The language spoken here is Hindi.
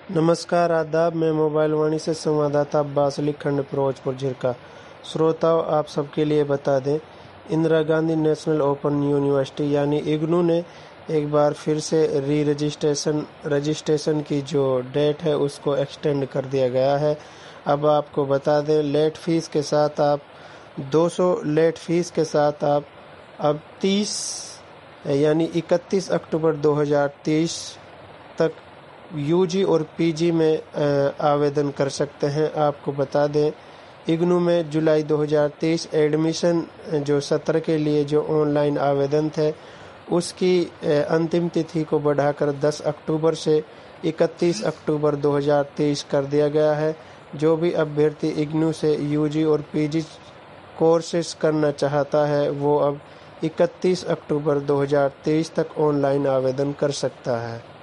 नमस्कार, आदाब। मैं मोबाइल वाणी से संवाददाता अब्बास अली, खंड फिरोजपुर झिरका। श्रोताओं, आप सबके लिए बता दें, Indira Gandhi national open university यानी इग्नू ने एक बार फिर से रजिस्ट्रेशन की जो डेट है उसको एक्सटेंड कर दिया गया है। अब आपको बता दें, लेट फीस के साथ आप 200 लेट फीस के साथ आप अब 30 यानी 31 अक्टूबर 2023 तक यूजी और पीजी में आवेदन कर सकते हैं। आपको बता दें, इग्नू में जुलाई 2023 एडमिशन जो सत्र के लिए जो ऑनलाइन आवेदन थे उसकी अंतिम तिथि को बढ़ाकर 10 अक्टूबर से 31 अक्टूबर 2023 कर दिया गया है। जो भी अभ्यर्थी इग्नू से यूजी और पीजी कोर्सेस करना चाहता है वो अब 31 अक्टूबर 2023 तक ऑनलाइन आवेदन कर सकता है।